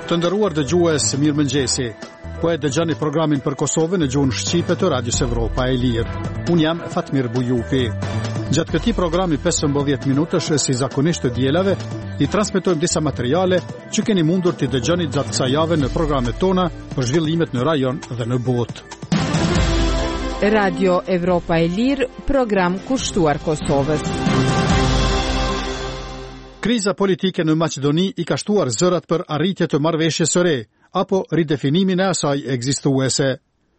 Të nderuar dëgjues, mirëmëngjesi. Po e dëgjoni programin për Kosovën në gjuhën shqipe të Radios Evropa e Lirë. Unë jam Fatmir Bujupi. Gjatë këtij programi 15 minutësh si zakonisht të dielave, I transmetojmë disa materiale që keni mundur t'i dëgjoni gjatë kësaj jave në programet tona për zhvillimet në rajon dhe në botë. Radio Evropa e Lirë, program kushtuar Kosovës. Kriza politike në Maqedoni I ka shtuar zërat për arritje të marrëveshjes së re apo ridefinimin e asaj ekzistuese.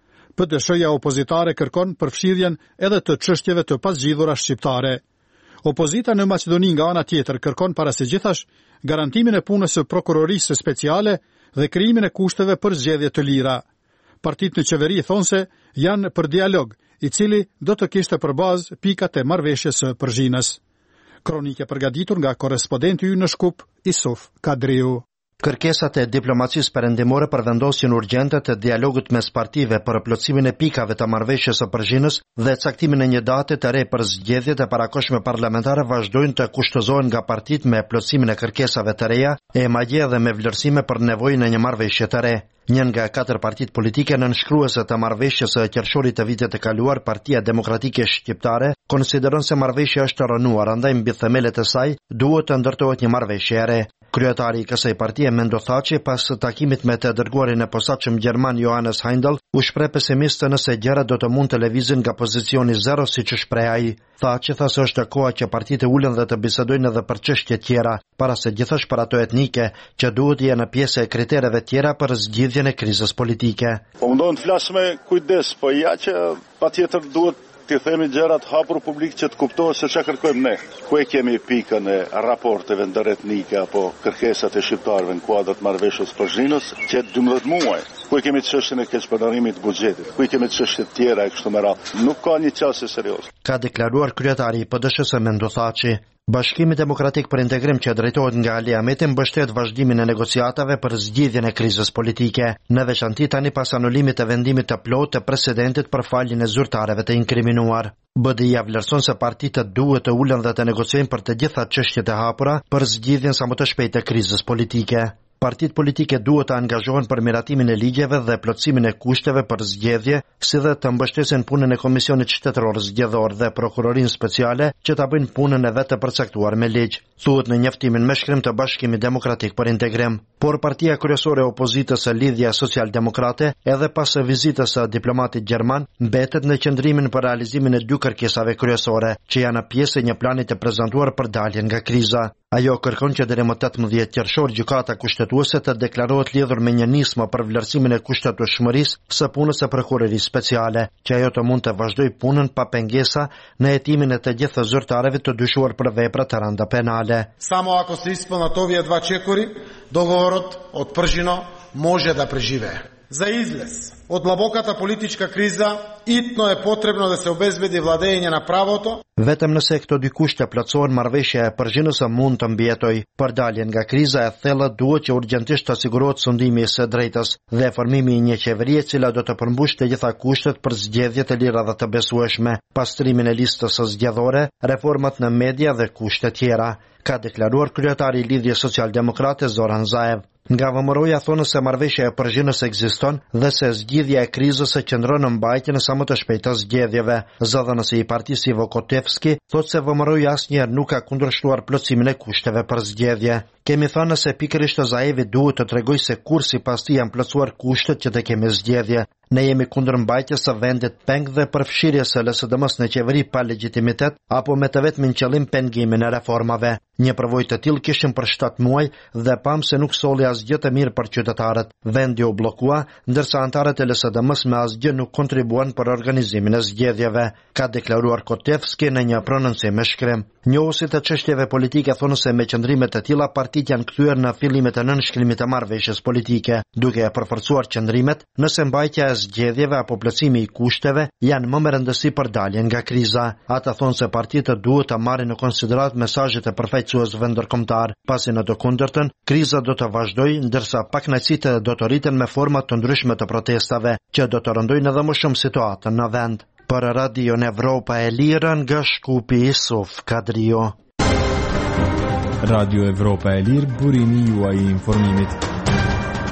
PDSH-ja opozitare kërkon përfshirjen edhe të çështjeve të pasgjidhura shqiptare. Opozita në Maqedoni nga ana tjetër kërkon para së gjithash garantimin e punës së prokurorisë speciale dhe krijimin e kushteve për zgjedhje të lira. Partitë në qeveri thonë se janë për dialog, I cili do të kishte për bazë pikat e marrëveshjes së Përzhinës. Kronike përgatitur nga korrespondenti ynë në Shkup, Isuf Kadriu. Kërkesat e diplomacisë perëndimore për vendosjen urgjente të dialogut mes partive për plotësimin e pikave të marrëveshjes së Përzhinës dhe caktimin e një date të re për zgjedhjet e parakohshme parlamentare vazhdojnë të kushtozohen nga partitë me plotësimin e kërkesave të reja e madje edhe me vlerësime për nevojën e një marrëveshje të re. Një nga 4 partitë politike nënshkruese të marrëveshjes së qershorit të vitit të kaluar, Partia Demokratike Shqiptare, konsideron se marrëveshja është rënuar, andaj mbi themelet e saj duhet të ndërtohet një marrëveshje e re. Kryetari I kësaj partie Mendo Thaçi pas takimit me të dërguarin e posaçëm gjerman Johannes Heindel u shpreh pesimist nëse gjërat do të mund të lëvizin nga pozicioni zero siç shpreh ai. Thaçi tha se është koha që partitë ulen dhe të bisedojnë edhe për çështje tjera, para se gjithashtu për ato etnike që duhet jenë pjesë e kritereve tjera për zgjidhjen e krizës politike. Po mundohen të flas me kujdes, po ja që patjetër duhet të themi gjërat hapur publik që të kuptohet se çka kërkojmë ne. Ku e kemi pikën e raporteve ndëretnike apo kërkesat e shqiptarëve në kuadër të marrëveshjes Përzhinës që 12 muaj. Ku e kemi çështjen e keqpërdorimit të buxhetit. Ku e kemi çështje të tjera e kështu me radhë. Nuk ka një çështje serioze. Ka deklaruar kryetari I PDSH-s Mendo Thaçi. Bashkimi Demokratik për Integrim që drejtohet nga Ali Ahmeti mbështet vazhdimin e negociatave për zgjidhjen e krizës politike, në veçanti tani pas anulimit të vendimit të plotë të presidentit për faljen e zyrtarëve të inkriminuar. BDI-ja vlerëson se partitët duhet të ulen dhe të negociojnë për të gjitha çështjet e hapura për zgjidhjen sa më të shpejtë të krizës politike. Partitë politike duhet të angazhohen për miratimin e ligjeve dhe plotësimin e kushteve për zgjedhje, si dhe të mbështesin punën e Komisionit Shtetëror Zgjedhor dhe Prokurorinë Speciale që ta bëjnë punën e vetë të përcaktuar me ligj, thuhet në njoftimin me shkrim të Bashkimit Demokratik për Integrim. Por partia kryesore e opozitës së Lidhja Social-Demokrate, edhe pas vizitës së diplomatit gjerman, mbetet në qëndrimin për realizimin e 2 kërkesave kryesore, që janë pjesë e një plani të prezantuar për daljen nga kriza. Ajo kërkon që deri më 18 qershor gjykata kushtetuese të deklarohet lidhur me një nismë për vlerësimin e kushtetueshmërisë së punës së prokurorisë speciale, që ajo të mund të vazhdojë punën pa pengesa në hetimin e të gjithë zyrtarëve të dyshuar për vepra të rënda penale. Само ако се изпълнат овие 2 чекори, договорот од Пржино може да преживее. За излез од длабоката политичка криза итно е потребно да се обезбеди владење на правото. Vetëm nëse këto 2 kushte plotësohen, marrëveshja e Përzhinës mund të mbijetojë. Për daljen nga kriza e thellët duhet që urgjentisht të sigurohet sundimi së drejtës dhe formimi I një qeverie e cila do të përmbushë të gjitha kushtet për zgjedhje të lira dhe të besueshme, pastrimin e listës së zgjedhore, reformat në media dhe kushte tjera, ka deklaruar kryetari I Lidhjes Social-Demokrate Zoran Zaev. Nga vëmëroja thonë se marrëveshja e Përzhinës ekziston dhe se zgjidhja e krizës qëndron në mbajtjen e sa më të shpejtë të zgjedhjeve. Zëdhënësi I partisë Ivo Kotevski thotë se vëmëroja asnjëherë nuk ka kundërshtuar plotësimin e kushteve për zgjedhje. Kemi thënë se pikërisht Zaevi duhet të tregojë se kur sipas tij janë plotësuar kushtet që të kemi zgjedhje. Ne jemi kundër mbajtjes së vendit peng dhe përfshirjes së LSDM-s në qeveri pa legjitimitet apo me të vetmin qëllim pengimin e reformave. Një përvojë të tillë kishim për 7 muaj dhe pam se nuk solli asgjë të mirë për qytetarët. Vendi u bllokua, ndërsa anëtarët e LSDM-s me asgjë nuk kontribuan për organizimin e zgjedhjeve, ka deklaruar Kotevski në një prononcim me shkrim. Njohuesit e çështjeve politike thonë se me qëndrime të tilla partitë janë kthyer në fillimet e nënshkrimit të marrëveshjes politike, duke e përforcuar qëndrimet nëse mbajtja e zgjedhjeve apo plotësimi I kushteve janë më me rëndësi për daljen nga kriza. Ata thonë se partitë duhet të marrin në konsiderat mesazhet e përfaqësuesve ndërkombëtar, pasi në të kundërtën kriza do të vazhdojë, ndërsa pakënaqësitë do të rriten me forma të ndryshme të protestave, që do të rëndojnë edhe më shumë situatën në vend. Për Radio Evropa e Lirë nga Shkupi Isuf Kadrio. Radio Evropa e Lirë, burimi juaj I informimit.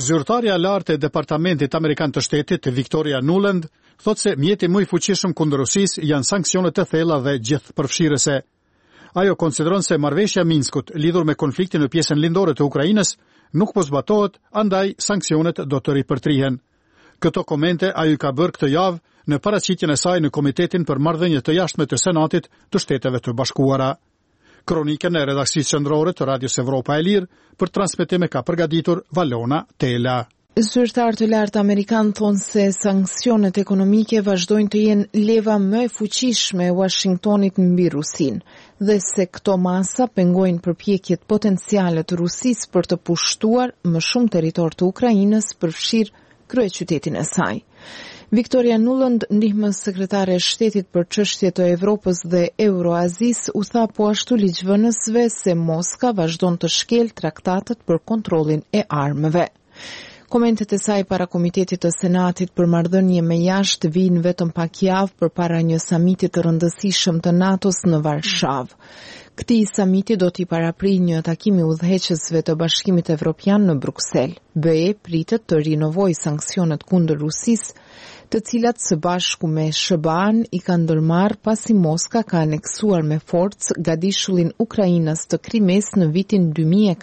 Zyrtarja e lartë e Departamentit Amerikan të Shtetit, Victoria Nuland, thotë se mjeti më i fuqishëm kundër Rusisë janë sanksionet e thella dhe gjithëpërfshirëse. Ajo konsideron se marrëveshja Minskut lidhur me konfliktin në pjesën lindore të Ukrainës nuk po zbatohet, andaj sanksionet do të ripërtrihen. Këto komente ajo ka bërë këtë javë në paraqitjen e saj në Komitetin për Marrëdhëniet të Jashtme të Senatit të Shteteve të Bashkuara. Kronikën e redaksisë qendrore të Radios Evropa e Lirë për transmetim ka përgatitur Valona Tela. Zyrtarë të lartë amerikanë thonë se sanksionet ekonomike vazhdojnë të jenë leva më e fuqishme e Washingtonit mbi Rusinë dhe se këto masa pengojnë përpjekjet potenciale të Rusisë për të pushtuar më shumë territor të Ukrainës përfshirë kryeqytetin e saj. Victoria Nuland, ndihmës sekretare e shtetit për çështje të Evropës dhe Euroazisë, u tha po ashtu ligjvënësve se Moska vazhdon të shkel traktatet për kontrollin e armëve. Komentet e saj para Komitetit të Senatit për Marrëdhënie me Jashtë vijnë vetëm pak javë përpara një samiti të rëndësishëm të NATO-s në Varshavë. Këtij samiti do t'i paraprijë një takimi udhëheqësve të Bashkimit Evropian në Bruksel. BE pritet të rinovojë sanksionet kundër Rusisë, të cilat së bashku me SBA-n i kanë ndërmarrë pasi Moska ka aneksuar me forcë gadishullin Ukrainës të Krimes në vitin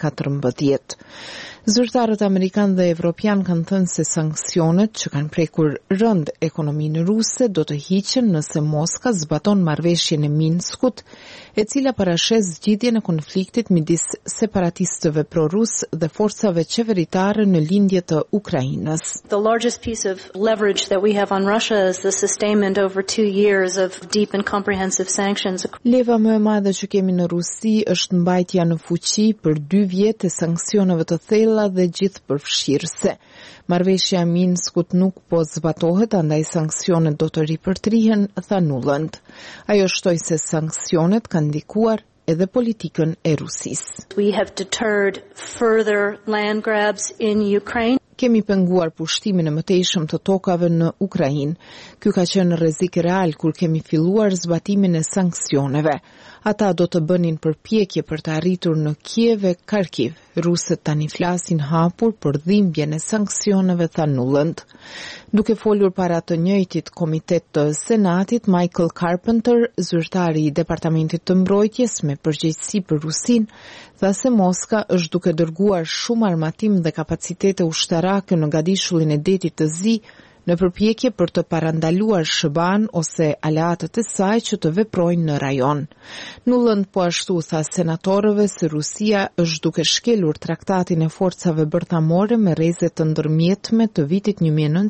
2014. Zyrtarët amerikanë dhe evropian kanë thënë se sanksionet që kanë prekur rënd ekonominë ruse do të hiqen nëse Moska zbaton marrëveshjen e Minskut, e cila parashes zgjidhjen e konfliktit midis separatistëve pro-rus dhe forcave qeveritare në lindje të Ukrainës. The largest piece of leverage that we have on Russia is the sustainment over 2 years of deep and comprehensive sanctions. Leva më e madhe që kemi në Rusi është mbajtja në fuqi për 2 vjet e sanksioneve të thella dhe gjithë përfshirëse. Marrëveshja e Minskut nuk po zbatohet, andaj sanksionet do të ripërtrihen, tha Nuland. Ajo shtoi se sanksionet kanë ndikuar edhe politikën e Rusisë. We have deterred further land grabs in Ukraine. Kemi penguar pushtimin e mëtejshëm të tokave në Ukrainë. Ky ka qenë rrezik real kur kemi filluar zbatimin e sanksioneve. Ata do të bënin përpjekje për të arritur në Kiev e Kharkiv. Rusët tani flasin hapur për dhimbjen e sanksioneve, tha Nuland. Duke folur para të njëjtit komitet të Senatit, Michael Carpenter, zyrtari i Departamentit të Mbrojtjes me përgjegjësi për Rusinë, tha se Moska është duke dërguar shumë armatim dhe kapacitete ushtarake në gadishullin e Detit të Zi në përpjekje për të parandaluar SBA-n ose aleatët e saj që të veprojnë në rajon. Nuland po ashtu tha senatorëve se Rusia është duke shkelur traktatin e forcave bërthamore me rreze të ndërmjetme të vitit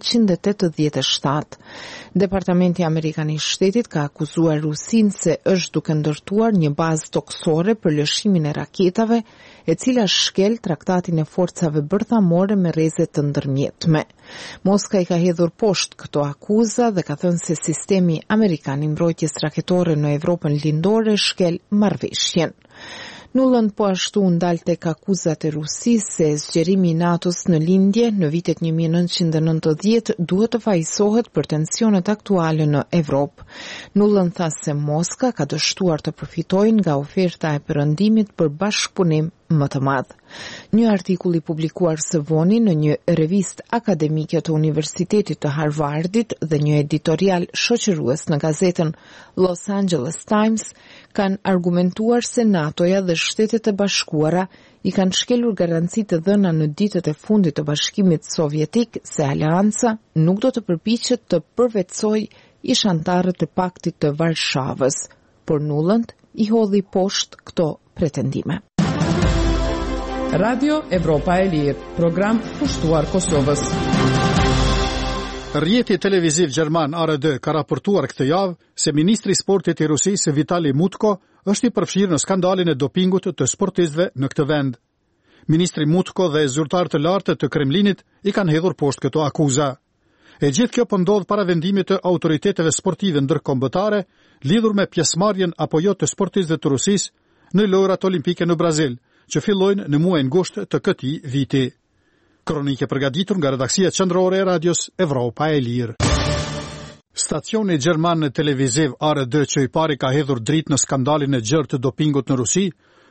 1987. Departamenti Amerikan i Shtetit ka akuzuar Rusinë se është duke ndërtuar një bazë toksore për lëshimin e raketave, e cila shkel traktatin e forcave bërthamore me rreze të ndërmjetme. Moska i ka hedhur poshtë këto akuza dhe ka thënë se sistemi amerikan i mbrojtjes raketore në Evropën lindore shkel marrëveshjen. Nuland po ashtu ndal tek akuzat e Rusisë se zgjerimi i NATO-s në lindje në vitet 1990 duhet të fajsohet për tensionet aktuale në Evropë. Nuland tha se Moska ka dështuar të përfitojë nga oferta e perëndimit për bashkëpunim më të madh. Një artikull i publikuar së voni në një revistë akademike të Universitetit të Harvardit dhe një editorial shoqërues në gazetën Los Angeles Times kanë argumentuar se NATO-ja dhe Shtetet e Bashkuara i kanë shkelur garancitë të dhëna në ditët e fundit të Bashkimit Sovjetik se Aleanca nuk do të përpiqet të përvetsojë ish-anëtarët e Paktit të Varshavës, por Nuland i hodhi poshtë këto pretendime. Radio Evropa e Lirë, program pushtuar Kosovës. Rjeti televiziv gjerman ARD ka raportuar këtë javë se ministri i sportit i Rusisë Vitali Mutko është i përfshirë në skandalin e dopingut të sportistëve në këtë vend. Ministri Mutko dhe zyrtarë të lartë të Kremlinit i kanë hedhur poshtë këto akuza. E gjithë kjo po ndodh para vendimit të autoriteteve sportive ndërkombëtare lidhur me pjesëmarrjen apo jo të sportistëve të Rusisë në lojrat olimpike në Brazil, që fillojnë në muajin gusht të këtij viti. Kronike përgatitur nga redaksia qendrore e Radios Evropa e Lirë. Stacioni gjerman televiziv ARD që i pari ka hedhur dritë në skandalin e gjerë të dopingut në Rusi,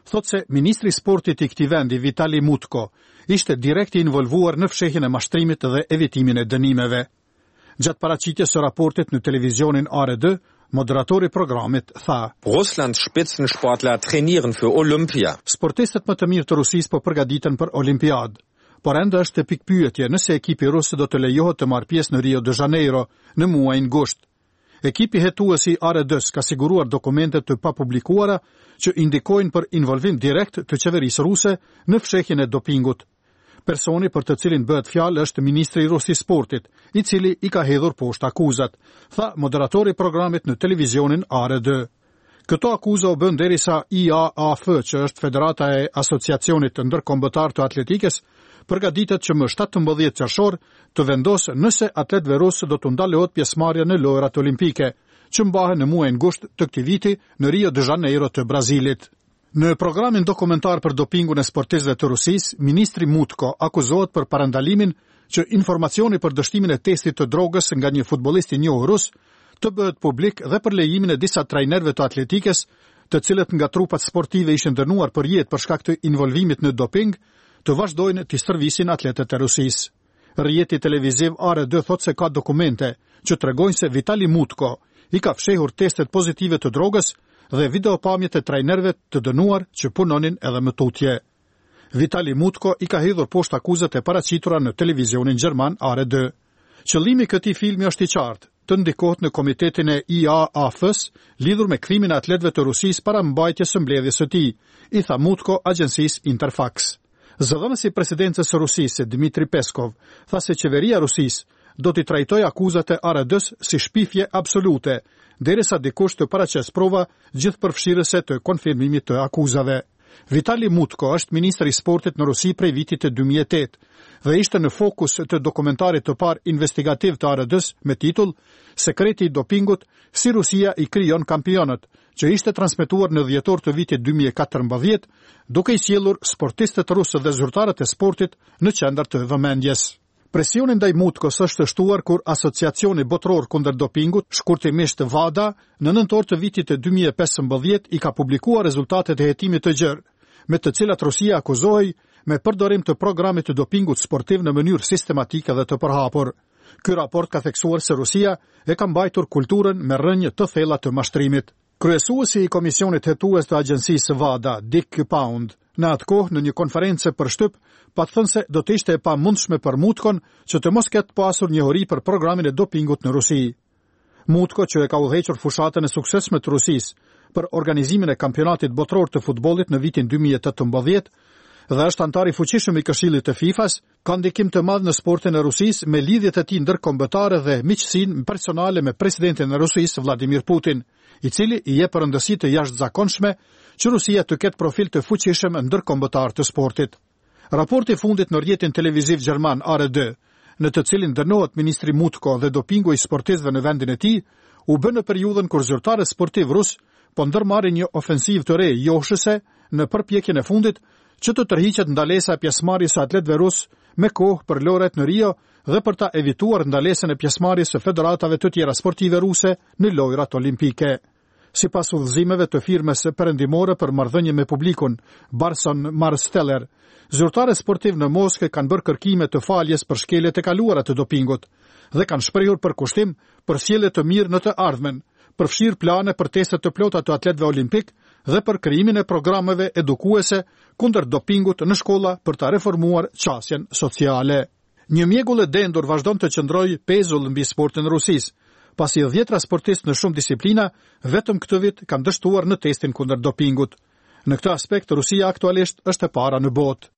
thot se ministri sportit i këtij vendi Vitali Mutko ishte direkt i involvuar në fshehjen e mashtrimit dhe evitimin e dënimeve. Gjatë paraqitjes së raportit në televizionin ARD, moderatori programit tha: Russlands Spitzensportler trainieren für Olympia. Sportistët më të mirë të Rusisë po përgatiten për Olimpiadë, por ende është pikpyetje nëse ekipi rus do të lejohet të marrë pjesë në Rio de Janeiro në muajin gusht. Ekipi hetues i ARD-s ka siguruar dokumente të papublikuara që indikojnë për involvim direkt të qeverisë ruse në fshehjen e dopingut. Personi për të cilin bëhet fjalë është ministri i Rusisë sportit, i cili i ka hedhur poshtë akuzat, tha moderatori i programit në televizionin ARD. Këto akuza u bën derisa IAAF, që është Federata e Asociacionit Ndërkombëtar të Atletikës, përgatitet që më 17 qershor të vendosë nëse atletëve rusë do të ndalohet pjesëmarrja në lojrat olimpike, që mbahen në muajin gusht të këtij viti në Rio de Janeiro të Brazilit. Në programin dokumentar për dopingun e sportistëve të Rusisë, ministri Mutko akuzohet për parandalimin që informacioni për dështimin e testit të drogës nga një futbollist i njohur rus të bëhet publik dhe për lejimin e disa trajnerëve të atletikës, të cilët nga trupat sportive ishin dënuar për jetë për shkak të involvimit në doping, të vazhdojnë të stërvisin atletët e Rusisë. Rrjeti televiziv ARD thot se ka dokumente që tregojnë se Vitali Mutko i ka fshehur testet pozitive të drogës dhe videopamjet e trajnerëve të dënuar që punonin edhe më tutje. Vitali Mutko i ka hedhur poshtë akuzat e paraqitura në televizionin gjerman ARD. Qëllimi i këtij filmi është i qartë, të ndikohet në komitetin e IAAF-s lidhur me kthimin e atletëve të Rusisë para mbajtjes së mbledhjes së tij, i tha Mutko agjencisë Interfax. Zëdhënësi i presidencës së Rusisë, Dmitri Peskov, tha se qeveria Rusisë do t'i trajtojë akuzat e ARD-s si shpifje absolute, derisa dikush të paraqes prova gjithëpërfshirëse të konfirmimit të akuzave. Vitali Mutko është ministri i sportit në Rusi prej vitit të 2008 dhe ishte në fokus të dokumentarit të parë investigativ të ARD-s me titull Sekreti i dopingut, si Rusia i krijon kampionët, që ishte transmetuar në dhjetor të vitit 2014, duke i sjellur sportistët rusë dhe zyrtarët e sportit në qendër të vëmendjes. Presioni ndaj Mutkos është shtuar kur Asociacioni Botror kundër dopingut, shkurtimisht WADA, në nëntor të vitit të 2015 i ka publikuar rezultatet e hetimit të gjerë, me të cilat Rusia akuzohej me përdorim të programit të dopingut sportiv në mënyrë sistematike dhe të përhapur. Ky raport ka theksuar se Rusia e ka mbajtur kulturën me rrënjë të thella të mashtrimit. Kryesuesi i komisionit hetues të agjencisë WADA, Dick Pound, në atë kohë në një konferencë për shtyp, pa thënë se do të ishte e pamundshme për Mutkon që të mos ketë pasur njohuri për programin e dopingut në Rusi. Mutko, që e ka udhëhequr fushatën e suksesshme të Rusisë për organizimin e kampionatit botror të futbollit në vitin 2018 dhe është antar i fuqishëm i Këshillit të FIFA-s, ka ndikim të madh në sportin e Rusisë me lidhjet e tij ndërkombëtare dhe miqësinë personale me presidentin e Rusisë Vladimir Putin, i cili i jep rëndësi të jashtëzakonshme që Rusia të ketë profil të fuqishëm ndërkombëtar të sportit. Raporti i fundit në rrjetin televiziv gjerman ARD, në të cilin dënohet ministri Mutko dhe dopingu i sportistëve në vendin e tij, u bë në periudhën kur zyrtarët sportiv rus po ndërmarrin një ofensivë të re joshëse në përpjekjen e fundit që të tërhiqet ndalesa e pjesëmarrjes së atletëve rus me kohë për lojrat në Rio dhe për ta evituar ndalesën e pjesëmarrjes së federatave të tjera sportive ruse në lojrat olimpike. Sipas udhëzimeve të firmës perëndimore për marrëdhënie me publikun, Barson Marsteller, zyrtarët sportiv në Moskë kanë bërë kërkime të faljes për shkeljet e kaluara të dopingut dhe kanë shprehur përkushtim për sjellje të mirë në të ardhmen, përfshir plane për testet të plota të atletëve olimpik dhe për krijimin e programeve edukuese kundër dopingut në shkolla për ta reformuar qasjen sociale. Një mjegull e dendur vazhdon të qëndrojë pezull mbi sportin e Rusisë, pasi 10 sportistë në shumë disiplina vetëm këtë vit kanë dështuar në testin kundër dopingut. Në këtë aspekt Rusia aktualisht është e para në botë.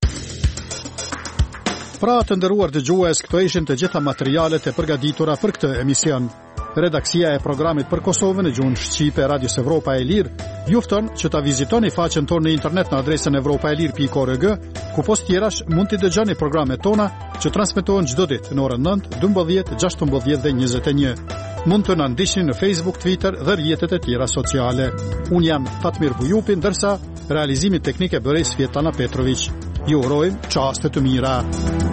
Pra të nderuar dëgjues, këto ishin të gjitha materialet e përgatitura për këtë emision. Redaksia e programit për Kosovën në gjuhën shqipe Radios Evropa e Lirë ju fton që ta vizitoni faqen tonë në internet në adresën evropaelir.org, ku post tjerash mund t'i dëgjoni programet tona që transmetohen çdo ditë në orën 9, 12, 16 dhe 21. Mund të na ndiqni në Facebook, Twitter dhe rrjetet e tjera sociale. Unë jam Fatmir Bujupi, ndërsa realizimi teknik e bërej Svjetlana Petrović. Ju urojmë çaste të mira.